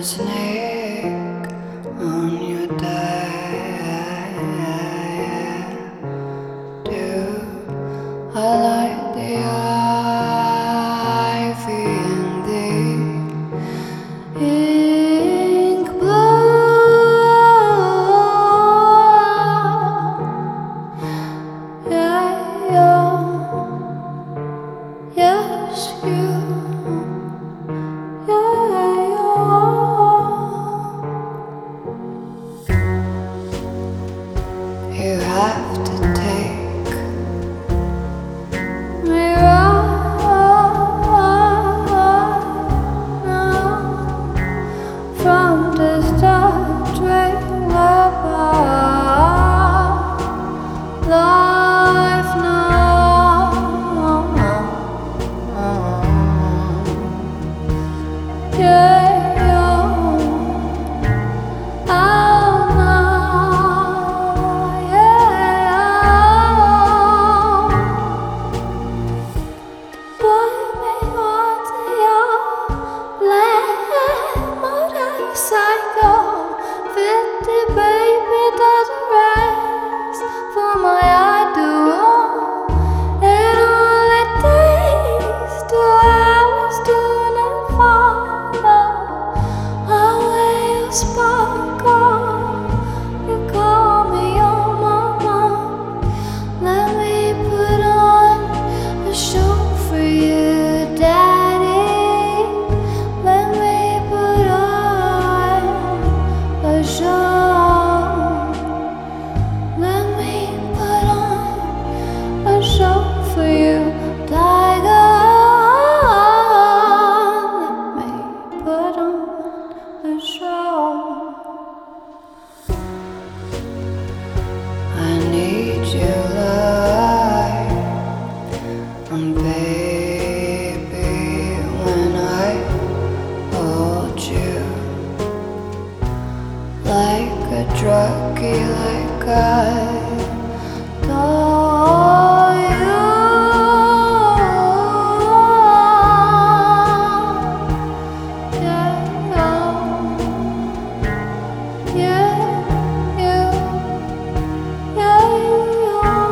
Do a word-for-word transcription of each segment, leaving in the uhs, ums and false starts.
snake on your diet. Do I like the ivy and the ink blue? Yeah, yeah. Yes, you. You have to take me right now from the start, straight about life now. Yeah. Psycho, fifty baby doesn't rest for my idol. It only takes two hours to not follow. Away you sparkle, you call me your mama. Let me put on a show for you, daddy. Let me put on a show. Let me put on a show for you, tiger. Let me put on a show. I need you like I'm baby when I hold you. Like a druggie, like I told you. Yeah, yeah, yeah, yeah, yeah.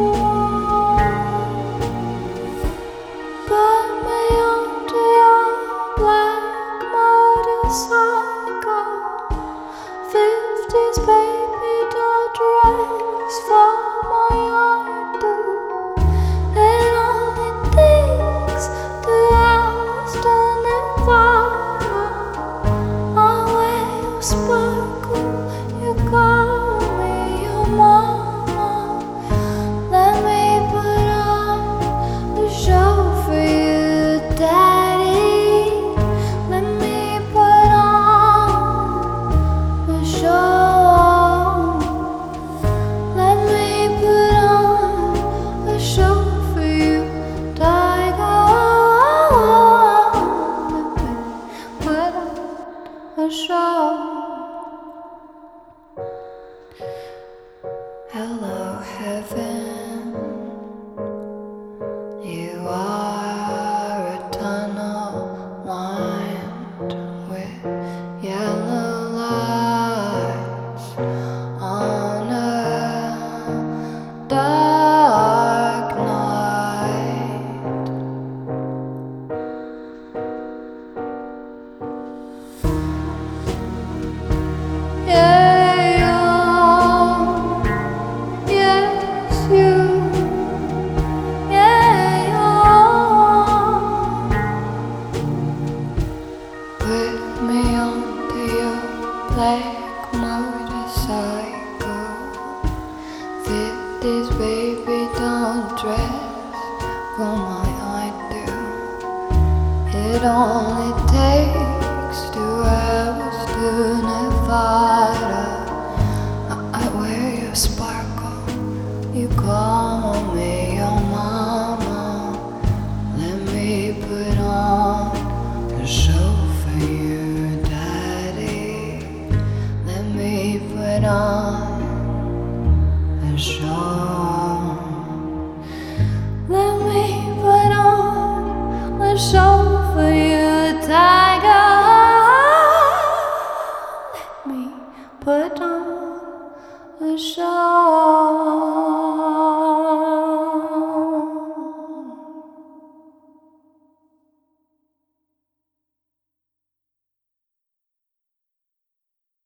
Put me onto your black motorcycle. Fifties baby doll dress for my idol. It only takes two hours to Nevada. Away you sparkle, you call me your mama. Let me put on a show for you, daddy. Let me put on a show. Let me put on a show for you, tiger. Let me put on a show. Hello, heaven. You are a tunnel lined with yellow lights on a dark night. Yeah, you. Yes, you. Yeah, you. Put me onto your black motorcycle. Fifties baby don't dress for my idol. It only takes